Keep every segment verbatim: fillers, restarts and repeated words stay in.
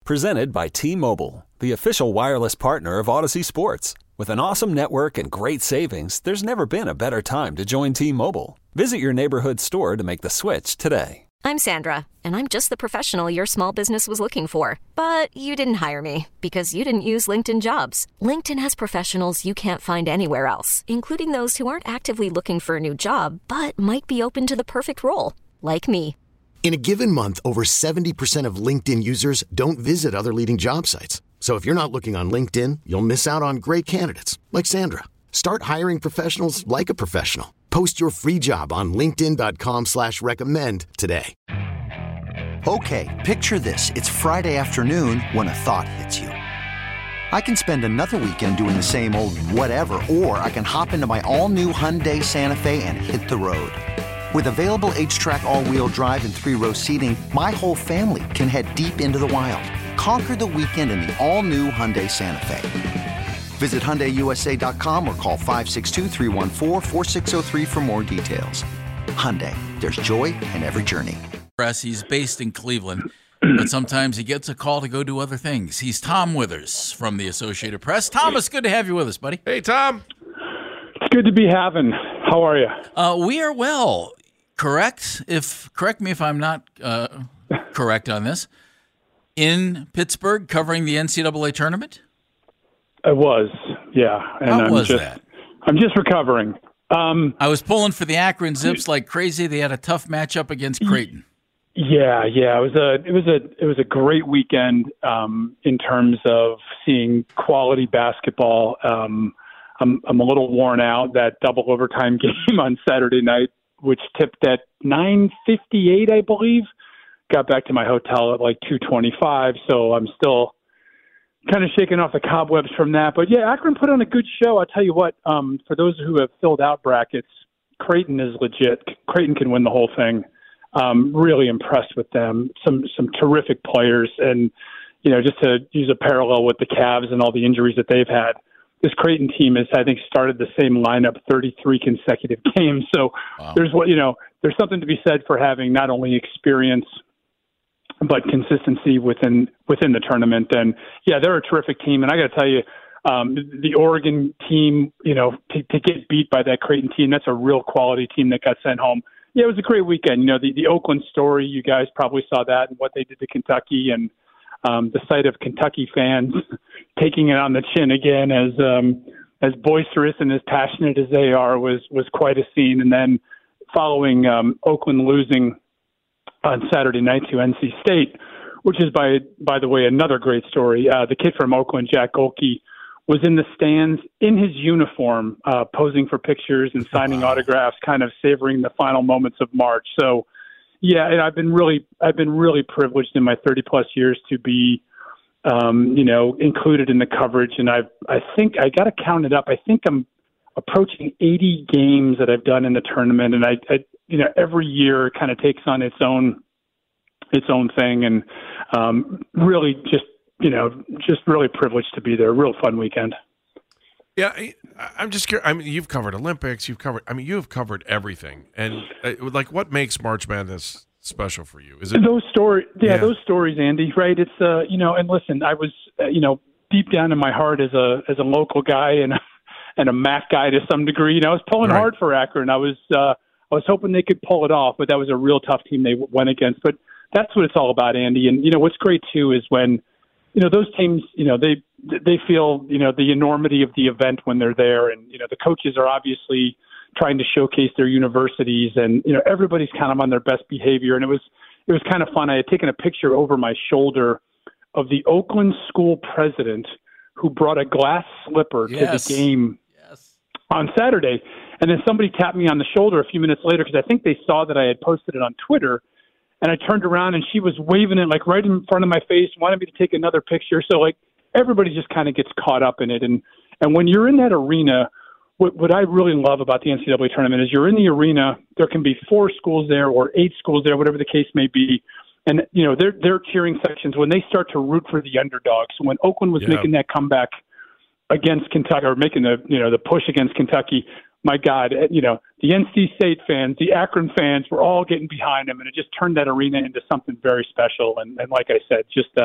Presented by T-Mobile, the official wireless partner of Odyssey Sports. With an awesome network and great savings, there's never been a better time to join T-Mobile. Visit your neighborhood store to make the switch today. I'm Sandra, and I'm just the professional your small business was looking for. But you didn't hire me because you didn't use LinkedIn Jobs. LinkedIn has professionals you can't find anywhere else, including those who aren't actively looking for a new job, but might be open to the perfect role, like me. In a given month, over seventy percent of LinkedIn users don't visit other leading job sites. So if you're not looking on LinkedIn, you'll miss out on great candidates like Sandra. Start hiring professionals like a professional. Post your free job on linkedin dot com slash recommend today. Okay, picture this. It's Friday afternoon when a thought hits you. I can spend another weekend doing the same old whatever, or I can hop into my all-new Hyundai Santa Fe and hit the road. With available H-Track all-wheel drive and three-row seating, my whole family can head deep into the wild. Conquer the weekend in the all-new Hyundai Santa Fe. Visit Hyundai U S A dot com or call five six two, three one four, four six zero three for more details. Hyundai, there's joy in every journey. He's based in Cleveland, but sometimes he gets a call to go do other things. He's Tom Withers from the Associated Press. Thomas, good to have you with us, buddy. Hey, Tom. It's good to be having. How are you? Uh, we are well. Correct? If correct me if I'm not uh, correct on this. In Pittsburgh, covering the N C double A tournament. I was, yeah. And How I'm was just, that? I'm just recovering. Um, I was pulling for the Akron Zips like crazy. They had a tough matchup against Creighton. Yeah, yeah. It was a, it was a, it was a great weekend um, in terms of seeing quality basketball. Um, I'm, I'm a little worn out. That double overtime game on Saturday night, which tipped at nine fifty-eight, I believe. Got back to my hotel at like two twenty-five, so I'm still kind of shaking off the cobwebs from that. But, yeah, Akron put on a good show. I'll tell you what, um, for those who have filled out brackets, Creighton is legit. Creighton can win the whole thing. Um, really impressed with them. Some some terrific players. And, you know, just to use a parallel with the Cavs and all the injuries that they've had, this Creighton team has, I think, started the same lineup thirty-three consecutive games. So wow. there's what you know, there's something to be said for having not only experience but consistency within within the tournament. And yeah, they're a terrific team. And I got to tell you, um, the Oregon team, you know, to, to get beat by that Creighton team, that's a real quality team that got sent home. Yeah, it was a great weekend. You know, the the Oakland story, you guys probably saw that and what they did to Kentucky, and um, the sight of Kentucky fans taking it on the chin again, as um, as boisterous and as passionate as they are, was was quite a scene. And then following um, Oakland losing on Saturday night to N C State, which is by by the way another great story. Uh, the kid from Oakland, Jack Golke, was in the stands in his uniform, uh, posing for pictures and signing wow. autographs, kind of savoring the final moments of March. So, yeah, and I've been really I've been really privileged in my thirty plus years to be. Um, you know, included in the coverage. And I've, I think I got to count it up. I think I'm approaching eighty games that I've done in the tournament. And I, I you know, every year kind of takes on its own, its own thing. And um, really just, you know, just really privileged to be there. Real fun weekend. Yeah. I, I'm just curious. I mean, you've covered Olympics, you've covered, I mean, you've covered everything. And uh, like, what makes March Madness special for you? Is it those stories? Yeah, yeah, those stories, Andy. Right? It's uh, you know, and listen, I was, uh, you know, deep down in my heart as a as a local guy and and a M A C guy to some degree. You know, I was pulling right. hard for Akron. I was uh, I was hoping they could pull it off, but that was a real tough team they went against. But that's what it's all about, Andy. And you know, what's great too is when you know those teams, you know, they they feel you know the enormity of the event when they're there, and you know the coaches are obviously trying to showcase their universities, and you know everybody's kind of on their best behavior. And it was it was kind of fun. I had taken a picture over my shoulder of the Oakland school president who brought a glass slipper yes. to the game yes. on Saturday, and then somebody tapped me on the shoulder a few minutes later because I think they saw that I had posted it on Twitter, and I turned around and she was waving it like right in front of my face, wanted me to take another picture. So like everybody just kind of gets caught up in it, and and when you're in that arena. What, what I really love about the N C double A tournament is you're in the arena. There can be four schools there or eight schools there, whatever the case may be. And, you know, they're, they're cheering sections when they start to root for the underdogs. So when Oakland was yeah. making that comeback against Kentucky or making the, you know, the push against Kentucky, my God, you know, the N C State fans, the Akron fans were all getting behind them. And it just turned that arena into something very special. And, and like I said, just uh,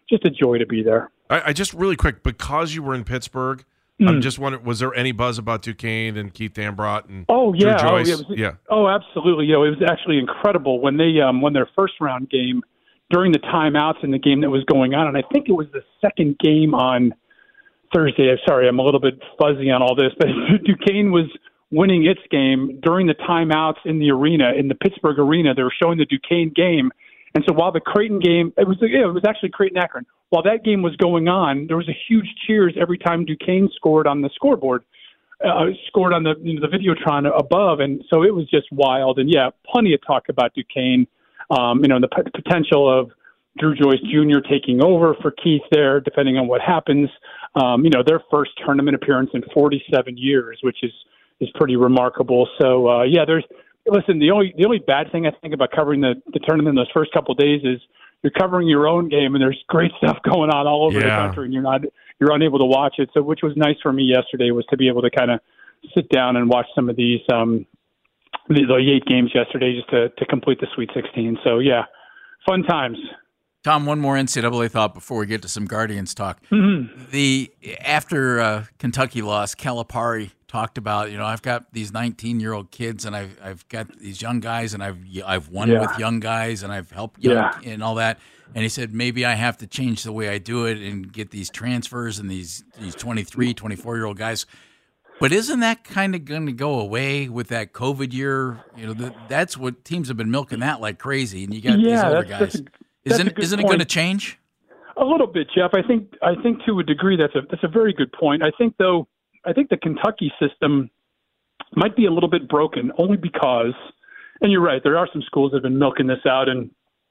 just a joy to be there. I, I just really quick, because you were in Pittsburgh, mm. I'm just wondering, was there any buzz about Duquesne and Keith Dambrot and oh yeah, Drew Joyce? Oh, yeah, was, yeah, oh absolutely. You know, it was actually incredible when they um, won their first round game during the timeouts in the game that was going on, and I think it was the second game on Thursday. I'm sorry, I'm a little bit fuzzy on all this, but Duquesne was winning its game during the timeouts in the arena, in the Pittsburgh arena. They were showing the Duquesne game. And so while the Creighton game, it was yeah, it was actually Creighton-Akron. While that game was going on, there was a huge cheers every time Duquesne scored on the scoreboard, uh, scored on the you know, the Videotron above. And so it was just wild. And, yeah, plenty of talk about Duquesne, um, you know, the p- potential of Drew Joyce Junior taking over for Keith there, depending on what happens. Um, you know, their first tournament appearance in forty-seven years, which is is pretty remarkable. So, uh, yeah, there's listen, the only the only bad thing I think about covering the, the tournament those first couple of days is you're covering your own game, and there's great stuff going on all over yeah. the country, and you're not you're unable to watch it. So, which was nice for me yesterday was to be able to kind of sit down and watch some of these um, the, the eight games yesterday just to, to complete the Sweet sixteen. So, yeah, fun times. Tom, one more N C double A thought before we get to some Guardians talk. Mm-hmm. The after uh, Kentucky lost, Calipari talked about, you know, I've got these nineteen-year-old kids, and I've I've got these young guys, and I've I've won yeah. with young guys, and I've helped young yeah. and all that. And he said maybe I have to change the way I do it and get these transfers and these these twenty-three, twenty-four-year-old guys. But isn't that kind of going to go away with that COVID year? You know, the, that's what teams have been milking that like crazy, and you got yeah, these older that's, guys. That's a, that's isn't isn't it going to change? A little bit, Jeff. I think I think to a degree that's a that's a very good point. I think though, I think the Kentucky system might be a little bit broken only because, and you're right, there are some schools that have been milking this out, and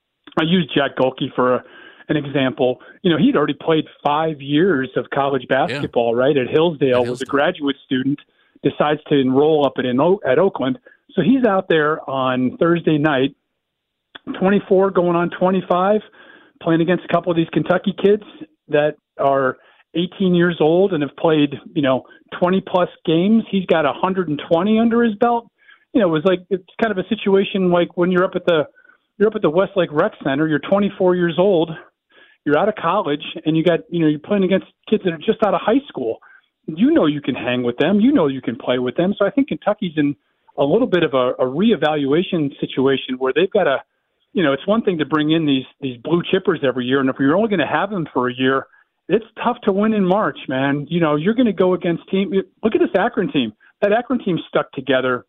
I use Jack Golke for a, an example. You know, he'd already played five years of college basketball, yeah. right, at Hillsdale, at Hillsdale, was a graduate student, decides to enroll up at, in, at Oakland. So he's out there on Thursday night, twenty-four going on twenty-five, playing against a couple of these Kentucky kids that are eighteen years old and have played, you know, twenty plus games. He's got one hundred twenty under his belt. You know, it was like, it's kind of a situation like when you're up at the, you're up at the Westlake Rec Center, you're twenty-four years old, you're out of college, and you got, you know, you're playing against kids that are just out of high school. You know, you can hang with them. You know, you can play with them. So I think Kentucky's in a little bit of a, a reevaluation situation where they've got to, you know, it's one thing to bring in these, these blue chippers every year. And if you're only going to have them for a year, it's tough to win in March, man. You know, you're going to go against team. Look at this Akron team. That Akron team stuck together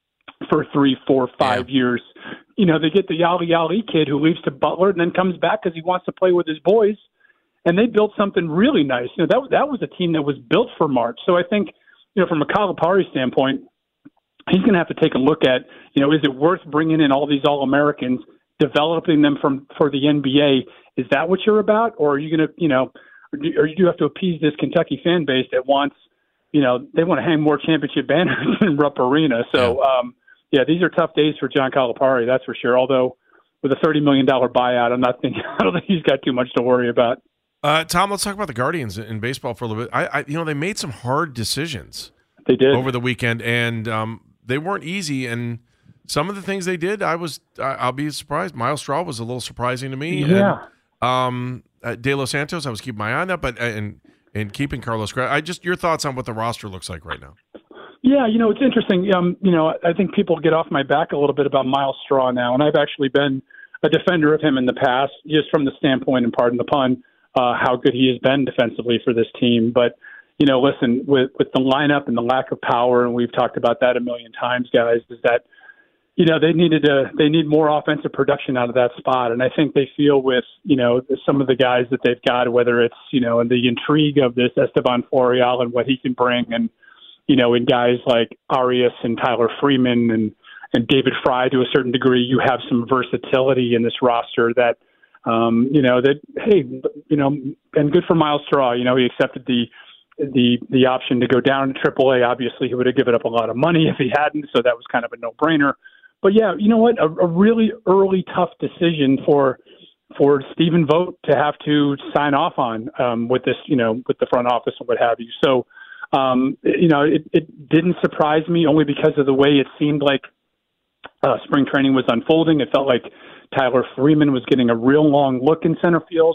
for three, four, five yeah. years. You know, they get the Yali Yali kid who leaves to Butler and then comes back because he wants to play with his boys. And they built something really nice. You know, that that was a team that was built for March. So I think, you know, from a Calipari standpoint, he's going to have to take a look at, you know, is it worth bringing in all these All-Americans, developing them from for the N B A? Is that what you're about, or are you going to, you know, or do, or you do have to appease this Kentucky fan base that wants, you know, they want to hang more championship banners in Rupp Arena. So, yeah. Um, yeah, these are tough days for John Calipari, that's for sure. Although with a thirty million dollars buyout, I'm not thinking, I don't think he's got too much to worry about. Uh, Tom, let's talk about the Guardians in baseball for a little bit. I, I, you know, they made some hard decisions. They did over the weekend, and um, they weren't easy. And some of the things they did, I was, I'll be surprised. Miles Straw was a little surprising to me. Yeah. And, um, uh, De Los Santos, I was keeping my eye on that, but and and keeping Carlos. I just your thoughts on what the roster looks like right now. Yeah, you know, it's interesting. Um, you know, I think people get off my back a little bit about Miles Straw now, and I've actually been a defender of him in the past, just from the standpoint, and pardon the pun, uh, how good he has been defensively for this team. But, you know, listen, with, with the lineup and the lack of power, and we've talked about that a million times, guys, is that, you know, they needed to, they need more offensive production out of that spot. And I think they feel with, you know, some of the guys that they've got, whether it's, you know, and the intrigue of this Esteban Florial and what he can bring, and, you know, in guys like Arias and Tyler Freeman and, and David Fry to a certain degree, you have some versatility in this roster that, um, you know, that, hey, you know, and good for Miles Straw. You know, he accepted the, the, the option to go down to triple A. Obviously, he would have given up a lot of money if he hadn't, so that was kind of a no-brainer. But, yeah, you know what, a, a really early tough decision for for Stephen Vogt to have to sign off on um, with this, you know, with the front office and what have you. So, um, you know, it, it didn't surprise me only because of the way it seemed like uh, spring training was unfolding. It felt like Tyler Freeman was getting a real long look in center field.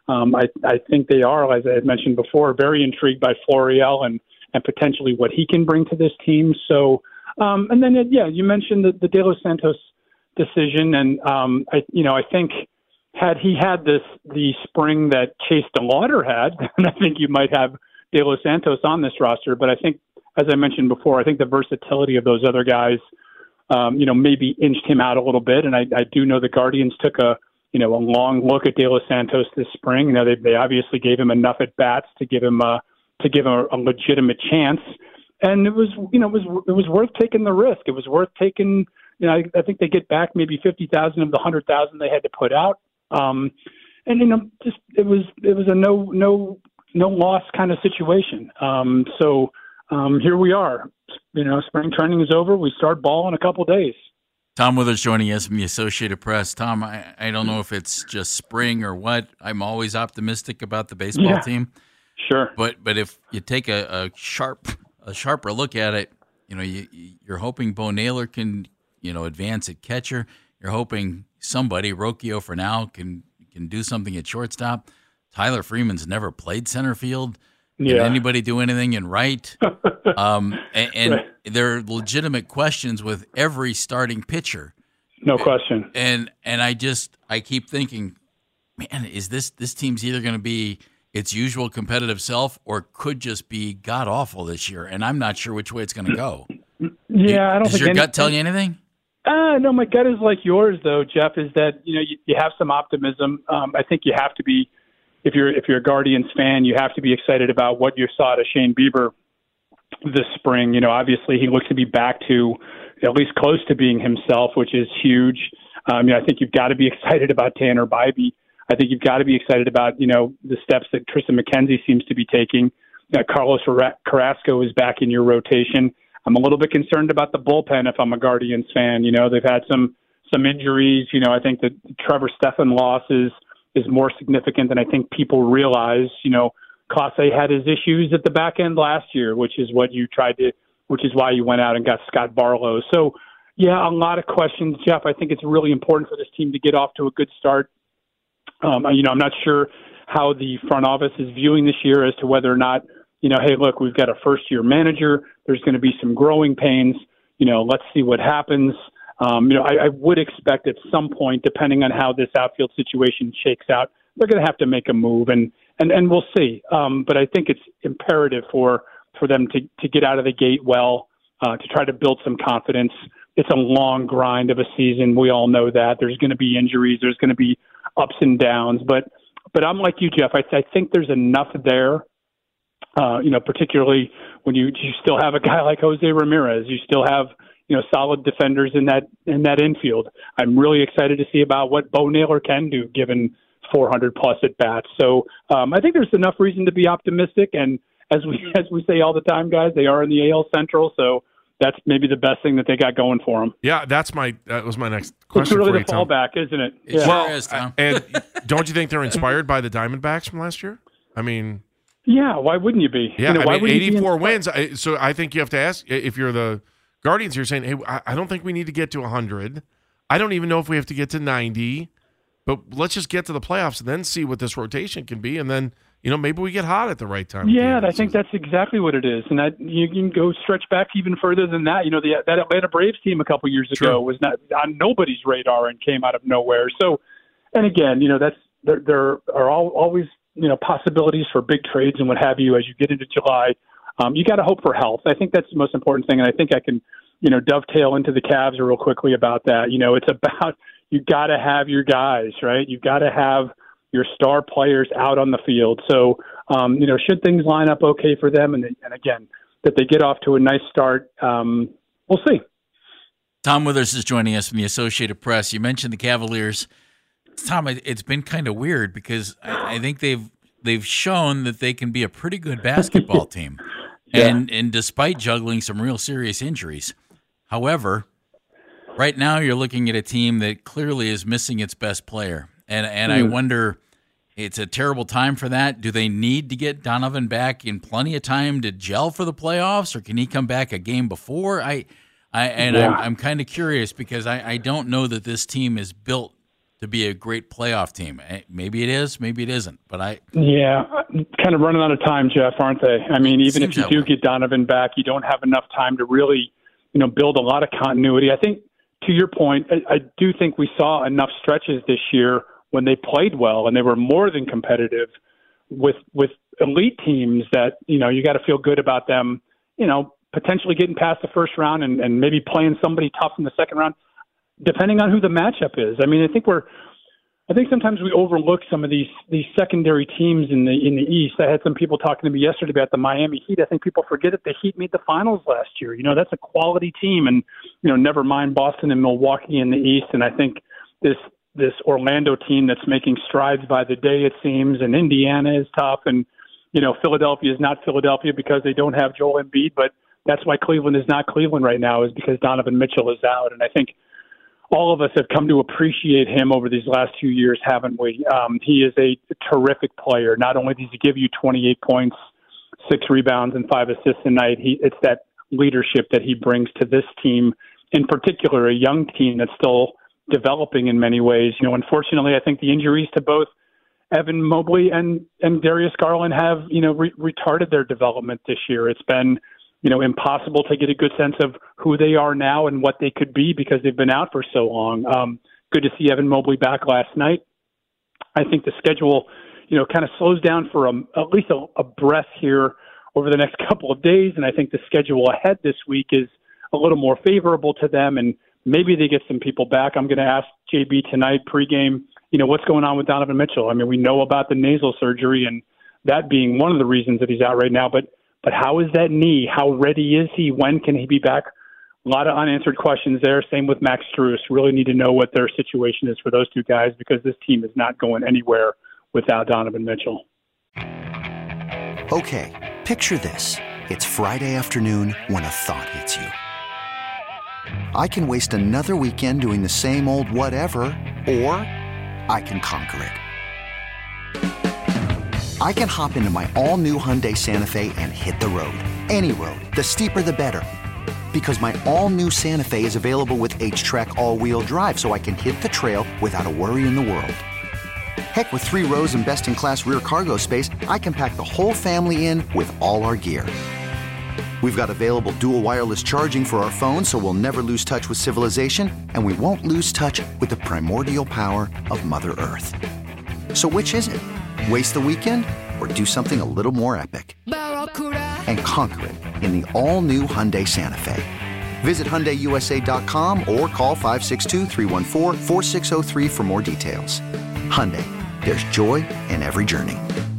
Um, I, I think they are, as I had mentioned before, very intrigued by Florial and, and potentially what he can bring to this team. So, um, and then, yeah, you mentioned the, the De Los Santos decision. And, um, I, you know, I think had he had this, the spring that Chase DeLauder had, then I think you might have De Los Santos on this roster. But I think, as I mentioned before, I think the versatility of those other guys, um, you know, maybe inched him out a little bit. And I, I do know the Guardians took a, you know, a long look at De Los Santos this spring. You know, they, they obviously gave him enough at bats to give him a, to give him a, a legitimate chance. And it was, you know, it was, it was worth taking the risk. It was worth taking, you know, I, I think they get back maybe fifty thousand of the hundred thousand they had to put out. Um, and, you know, just, it was, it was a no, no, no loss kind of situation. Um, so um, here we are, you know, spring training is over. We start ball in a couple of days. Tom Withers joining us from the Associated Press. Tom, I, I don't know if it's just spring or what. I'm always optimistic about the baseball yeah, team. Sure. But but if you take a, a sharp a sharper look at it, you know, you, you're hoping Bo Naylor can, you know, advance at catcher. You're hoping somebody, Rocchio for now, can can do something at shortstop. Tyler Freeman's never played center field. Can yeah. anybody do anything in right? um, and and right. there are legitimate questions with every starting pitcher. No question. And and I just I keep thinking, man, is this this team's either going to be its usual competitive self or could just be god awful this year? And I'm not sure which way it's going to go. Yeah, I don't Does think your any, gut tell you anything? Uh, no, my gut is like yours, though, Jeff. Is that you know you, you have some optimism. Um, I think you have to be. If you're if you're a Guardians fan, you have to be excited about what you saw to Shane Bieber this spring. You know, obviously he looks to be back to at least close to being himself, which is huge. Um, you know, I think you've got to be excited about Tanner Bybee. I think you've got to be excited about you know the steps that Tristan McKenzie seems to be taking. Uh, Carlos Carrasco is back in your rotation. I'm a little bit concerned about the bullpen if I'm a Guardians fan. You know, they've had some some injuries. You know, I think that Trevor Stephan loss is is more significant than I think people realize. You know, Clase had his issues at the back end last year, which is what you tried to, which is why you went out and got Scott Barlow. So, yeah, a lot of questions, Jeff. I think it's really important for this team to get off to a good start. Um, you know, I'm not sure how the front office is viewing this year as to whether or not, you know, hey, look, we've got a first-year manager. There's going to be some growing pains. You know, let's see what happens. Um, you know, I, I would expect at some point, depending on how this outfield situation shakes out, they're going to have to make a move, and and, and we'll see. Um, but I think it's imperative for, for them to, to get out of the gate well, uh, to try to build some confidence. It's a long grind of a season. We all know that. There's going to be injuries. There's going to be ups and downs. But but I'm like you, Jeff. I, I think there's enough there. Uh, you know, particularly when you you still have a guy like Jose Ramirez. You still have you know, solid defenders in that in that infield. I'm really excited to see about what Bo Naylor can do, given four hundred plus at bats. So um, I think there's enough reason to be optimistic. And as we as we say all the time, guys, they are in the A L Central, so that's maybe the best thing that they got going for them. Yeah, that's my that was my next question. It's really for the you, Tom. fallback, isn't it? It Yeah. sure Well, is, Tom. and don't you think they're inspired by the Diamondbacks from last year? I mean, yeah. Why wouldn't you be? yeah, you know, I why mean, wouldn't you be eighty-four inspired? wins. I- So I think you have to ask if you're the Guardians. You're saying, hey, I I don't think we need to get to one hundred. I don't even know if we have to get to ninety. But let's just get to the playoffs and then see what this rotation can be, and then you know maybe we get hot at the right time. Yeah, I think that's exactly what it is, and that you can go stretch back even further than that. You know, the, that Atlanta Braves team a couple years ago True. was not on nobody's radar and came out of nowhere. So, and again, you know, that's there, there are all, always you know possibilities for big trades and what have you as you get into July. Um, you got to hope for health. I think that's the most important thing, and I think I can you know dovetail into the Cavs real quickly about that. You know, it's about you got to have your guys, right? You've got to have your star players out on the field. So, um, you know, should things line up okay for them, and, and again, that they get off to a nice start, um, we'll see. Tom Withers is joining us from the Associated Press. You mentioned the Cavaliers. Tom, it's been kind of weird because I, I think they've they've shown that they can be a pretty good basketball team, Yeah. and and despite juggling some real serious injuries. However, right now you're looking at a team that clearly is missing its best player. And and mm. I wonder, it's a terrible time for that. Do they need to get Donovan back in plenty of time to gel for the playoffs, or can he come back a game before? I, I and yeah. I'm, I'm kind of curious because I, I don't know that this team is built to be a great playoff team. Maybe it is, maybe it isn't. But I yeah, kind of running out of time, Jeff, aren't they? I mean, even if you do way. get Donovan back, you don't have enough time to really, you know, build a lot of continuity. I think, to your point, I, I do think we saw enough stretches this year when they played well and they were more than competitive with with elite teams that, you know, you got to feel good about them, you know, potentially getting past the first round and, and maybe playing somebody tough in the second round, depending on who the matchup is. I mean, I think we're, I think sometimes we overlook some of these these secondary teams in the in the East. I had some people talking to me yesterday about the Miami Heat. I think people forget that the Heat made the finals last year. You know, that's a quality team, and you know, never mind Boston and Milwaukee in the East. And I think this this Orlando team that's making strides by the day, it seems, and Indiana is tough, and you know, Philadelphia is not Philadelphia because they don't have Joel Embiid, but that's why Cleveland is not Cleveland right now, is because Donovan Mitchell is out. And I think all of us have come to appreciate him over these last few years, haven't we? Um, he is a terrific player. Not only does he give you twenty-eight points, six rebounds, and five assists a night, he, it's that leadership that he brings to this team, in particular, a young team that's still developing in many ways. You know, unfortunately, I think the injuries to both Evan Mobley and, and Darius Garland have, you know, re- retarded their development this year. It's been, you know, impossible to get a good sense of who they are now and what they could be because they've been out for so long. Um, good to see Evan Mobley back last night. I think the schedule, you know, kind of slows down for a, at least a, a breath here over the next couple of days. And I think the schedule ahead this week is a little more favorable to them. And maybe they get some people back. I'm going to ask J B tonight pregame, you know, what's going on with Donovan Mitchell? I mean, we know about the nasal surgery and that being one of the reasons that he's out right now, but But how is that knee? How ready is he? When can he be back? A lot of unanswered questions there. Same with Max Strus. Really need to know what their situation is for those two guys because this team is not going anywhere without Donovan Mitchell. Okay, picture this. It's Friday afternoon when a thought hits you. I can waste another weekend doing the same old whatever, or I can conquer it. I can hop into my all-new Hyundai Santa Fe and hit the road. Any road. The steeper, the better. Because my all-new Santa Fe is available with H-Track all-wheel drive, so I can hit the trail without a worry in the world. Heck, with three rows and best-in-class rear cargo space, I can pack the whole family in with all our gear. We've got available dual wireless charging for our phones, so we'll never lose touch with civilization, and we won't lose touch with the primordial power of Mother Earth. So which is it? Waste the weekend or do something a little more epic and conquer it in the all-new Hyundai Santa Fe. Visit Hyundai U S A dot com or call five six two, three one four, four six zero three for more details. Hyundai, there's joy in every journey.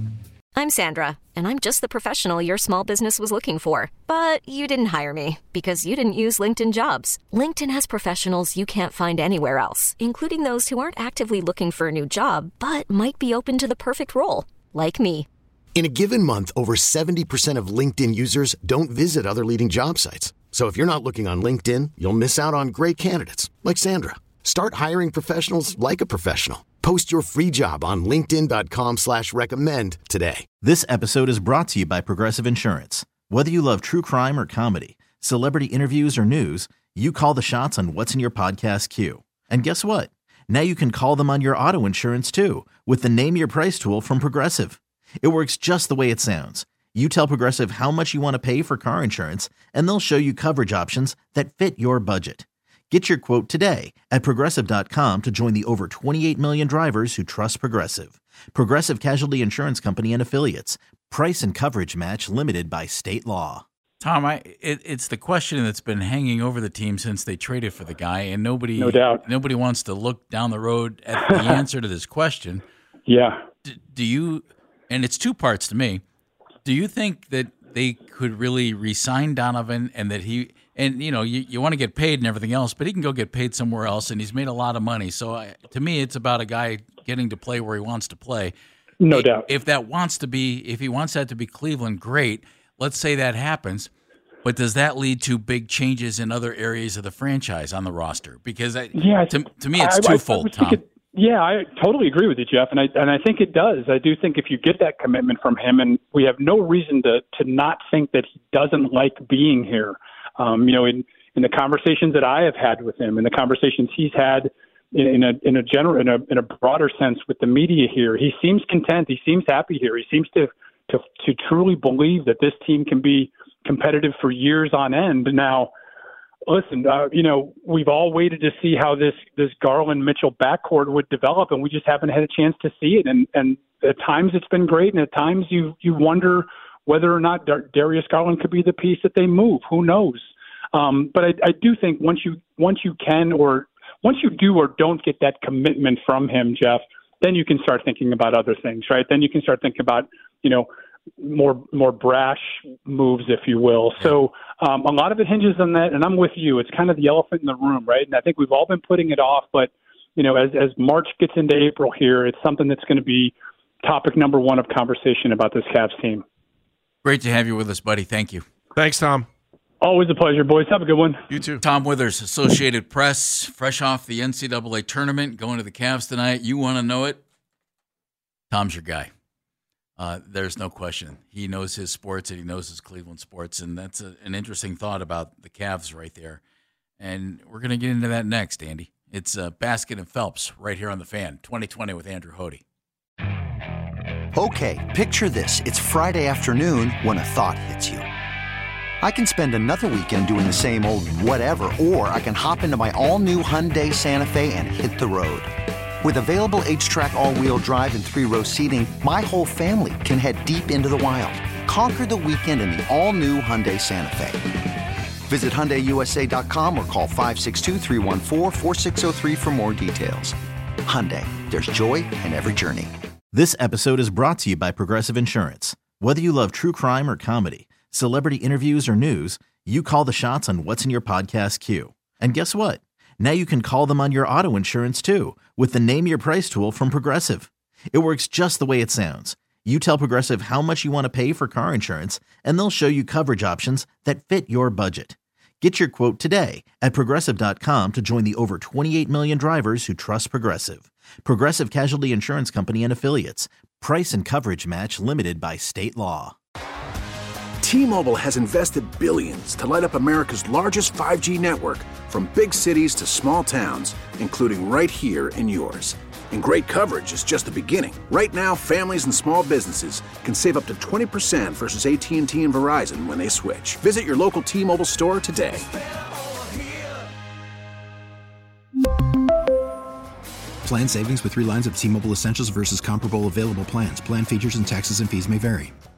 I'm Sandra, and I'm just the professional your small business was looking for. But you didn't hire me because you didn't use LinkedIn Jobs. LinkedIn has professionals you can't find anywhere else, including those who aren't actively looking for a new job, but might be open to the perfect role, like me. In a given month, over seventy percent of LinkedIn users don't visit other leading job sites. So if you're not looking on LinkedIn, you'll miss out on great candidates like Sandra. Start hiring professionals like a professional. Post your free job on linkedin dot com slash recommend today. This episode is brought to you by Progressive Insurance. Whether you love true crime or comedy, celebrity interviews or news, you call the shots on what's in your podcast queue. And guess what? Now you can call them on your auto insurance too with the Name Your Price tool from Progressive. It works just the way it sounds. You tell Progressive how much you want to pay for car insurance, and they'll show you coverage options that fit your budget. Get your quote today at Progressive dot com to join the over twenty-eight million drivers who trust Progressive. Progressive Casualty Insurance Company and Affiliates. Price and coverage match limited by state law. Tom, I, it, it's the question that's been hanging over the team since they traded for the guy, and nobody, no doubt. nobody wants to look down the road at the answer to this question. Yeah. Do, do you, and it's two parts to me, do you think that they could really re-sign Donovan and that he – and, you know, you, you want to get paid and everything else, but he can go get paid somewhere else, and he's made a lot of money. So, I, to me, it's about a guy getting to play where he wants to play. No if, doubt. If that wants to be – if he wants that to be Cleveland, great. Let's say that happens. But does that lead to big changes in other areas of the franchise on the roster? Because I, yeah, to, to me, it's I, twofold, I, I Tom. It, yeah, I totally agree with you, Jeff, and I and I think it does. I do think if you get that commitment from him, and we have no reason to to not think that he doesn't like being here. Um, you know, in in the conversations that I have had with him, in the conversations he's had, in a in a general in a in a broader sense with the media here. He seems content. He seems happy here. He seems to to to truly believe that this team can be competitive for years on end. Now, listen, uh, you know, we've all waited to see how this this Garland Mitchell backcourt would develop, and we just haven't had a chance to see it. And and at times it's been great, and at times you you wonder whether or not Dar- Darius Garland could be the piece that they move. Who knows? Um, but I, I do think once you once you can or once you do or don't get that commitment from him, Jeff, then you can start thinking about other things, right? Then you can start thinking about, you know, more more brash moves, if you will. So um, a lot of it hinges on that, and I'm with you. It's kind of the elephant in the room, right? And I think we've all been putting it off, but, you know, as, as March gets into April here, it's something that's going to be topic number one of conversation about this Cavs team. Great to have you with us, buddy. Thank you. Thanks, Tom. Always a pleasure, boys. Have a good one. You too. Tom Withers, Associated Press, fresh off the N C double A tournament, going to the Cavs tonight. You want to know it? Tom's your guy. Uh, there's no question. He knows his sports and he knows his Cleveland sports, and that's a, an interesting thought about the Cavs right there. And we're going to get into that next, Andy. It's uh, Basket and Phelps right here on The Fan, twenty twenty with Andrew Hody. Okay, picture this. It's Friday afternoon when a thought hits you. I can spend another weekend doing the same old whatever, or I can hop into my all-new Hyundai Santa Fe and hit the road. With available H-Track all-wheel drive and three-row seating, my whole family can head deep into the wild. Conquer the weekend in the all-new Hyundai Santa Fe. Visit Hyundai U S A dot com or call five six two, three one four, four six zero three for more details. Hyundai, there's joy in every journey. This episode is brought to you by Progressive Insurance. Whether you love true crime or comedy, celebrity interviews or news, you call the shots on what's in your podcast queue. And guess what? Now you can call them on your auto insurance too with the Name Your Price tool from Progressive. It works just the way it sounds. You tell Progressive how much you want to pay for car insurance, and they'll show you coverage options that fit your budget. Get your quote today at Progressive dot com to join the over twenty-eight million drivers who trust Progressive. Progressive Casualty Insurance Company and Affiliates. Price and coverage match limited by state law. T-Mobile has invested billions to light up America's largest five G network, from big cities to small towns, including right here in yours. And great coverage is just the beginning. Right now, families and small businesses can save up to twenty percent versus A T and T and Verizon when they switch. Visit your local T-Mobile store today. Plan savings with three lines of T-Mobile Essentials versus comparable available plans. Plan features and taxes and fees may vary.